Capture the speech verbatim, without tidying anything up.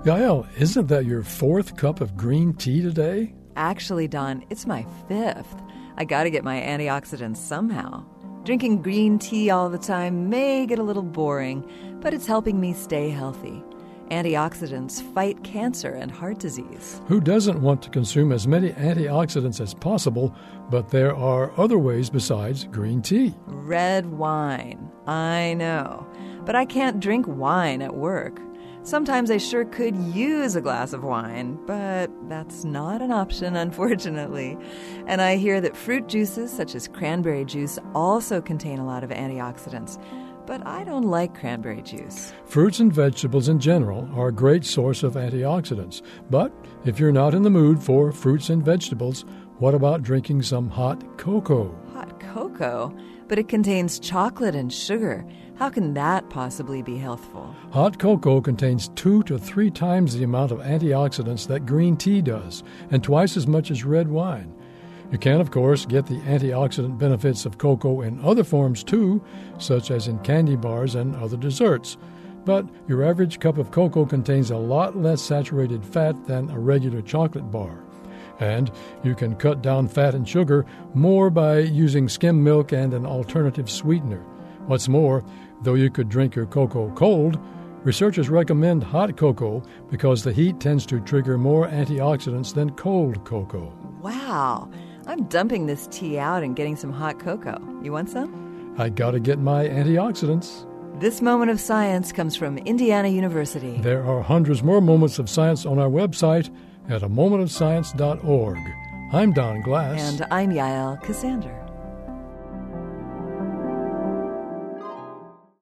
Yael, isn't that your fourth cup of green tea today? Actually, Don, it's my fifth. I gotta get my antioxidants somehow. Drinking green tea all the time may get a little boring, but it's helping me stay healthy. Antioxidants fight cancer and heart disease. Who doesn't want to consume as many antioxidants as possible, but there are other ways besides green tea. Red wine. I know. But I can't drink wine at work. Sometimes I sure could use a glass of wine, but that's not an option, unfortunately. And I hear that fruit juices, such as cranberry juice, also contain a lot of antioxidants. But I don't like cranberry juice. Fruits and vegetables in general are a great source of antioxidants. But if you're not in the mood for fruits and vegetables, what about drinking some hot cocoa? Hot cocoa? But it contains chocolate and sugar. How can that possibly be healthful? Hot cocoa contains two to three times the amount of antioxidants that green tea does, and twice as much as red wine. You can, of course, get the antioxidant benefits of cocoa in other forms too, such as in candy bars and other desserts. But your average cup of cocoa contains a lot less saturated fat than a regular chocolate bar. And you can cut down fat and sugar more by using skim milk and an alternative sweetener. What's more, though you could drink your cocoa cold, researchers recommend hot cocoa because the heat tends to trigger more antioxidants than cold cocoa. Wow! I'm dumping this tea out and getting some hot cocoa. You want some? I gotta get my antioxidants. This moment of science comes from Indiana University. There are hundreds more moments of science on our website at a moment of science dot org. I'm Don Glass. And I'm Yael Cassander.